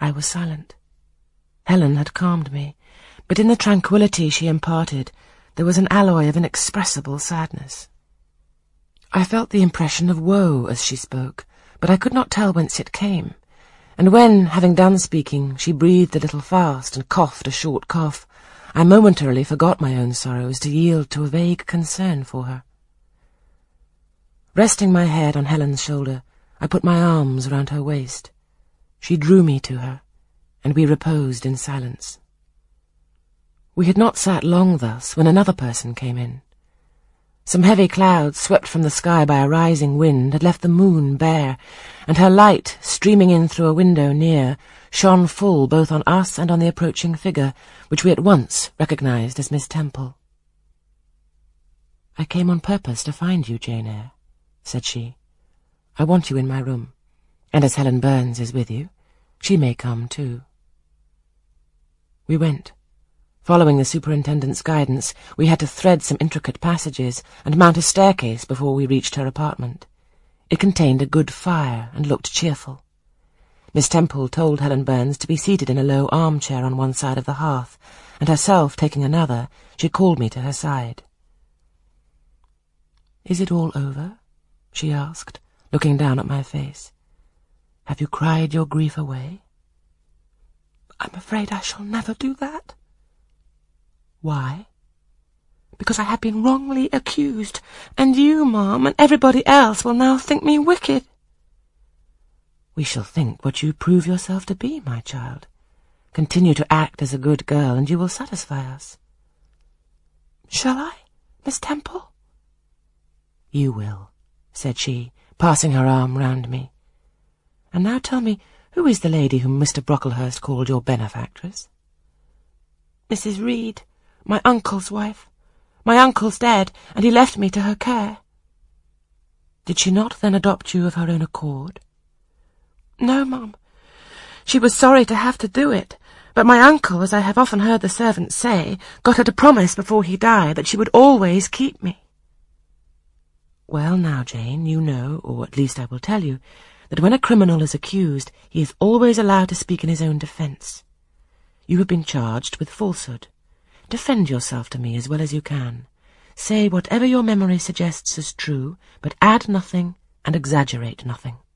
I was silent. Helen had calmed me, but in the tranquillity she imparted there was an alloy of inexpressible sadness. I felt the impression of woe as she spoke, but I could not tell whence it came, and when, having done speaking, she breathed a little fast and coughed a short cough, I momentarily forgot my own sorrows to yield to a vague concern for her. Resting my head on Helen's shoulder, I put my arms round her waist. She drew me to her, and we reposed in silence. We had not sat long thus when another person came in. Some heavy clouds, swept from the sky by a rising wind, had left the moon bare, and her light, streaming in through a window near, shone full both on us and on the approaching figure, which we at once recognized as Miss Temple. "I came on purpose to find you, Jane Eyre," said she. "I want you in my room, and as Helen Burns is with you, she may come too." We went. Following the superintendent's guidance, we had to thread some intricate passages and mount a staircase before we reached her apartment. It contained a good fire and looked cheerful. Miss Temple told Helen Burns to be seated in a low armchair on one side of the hearth, and herself taking another, she called me to her side. "Is it all over?" she asked, looking down at my face. "Have you cried your grief away?" "I'm afraid I shall never do that." "Why?" "Because I have been wrongly accused, and you, Ma'am, and everybody else will now think me wicked." "We shall think what you prove yourself to be, my child. Continue to act as a good girl, and you will satisfy us." "Shall I, Miss Temple?" "You will," said she, passing her arm round me. "And now tell me, who is the lady whom Mr. Brocklehurst called your benefactress?" "Mrs. Reed, my uncle's wife. My uncle's dead, and he left me to her care." "Did she not then adopt you of her own accord?" "No, Mum. She was sorry to have to do it, but my uncle, as I have often heard the servants say, got her to promise before he died that she would always keep me." "Well now, Jane, you know, or at least I will tell you, that when a criminal is accused, he is always allowed to speak in his own defence. You have been charged with falsehood. Defend yourself to me as well as you can. Say whatever your memory suggests as true, but add nothing and exaggerate nothing."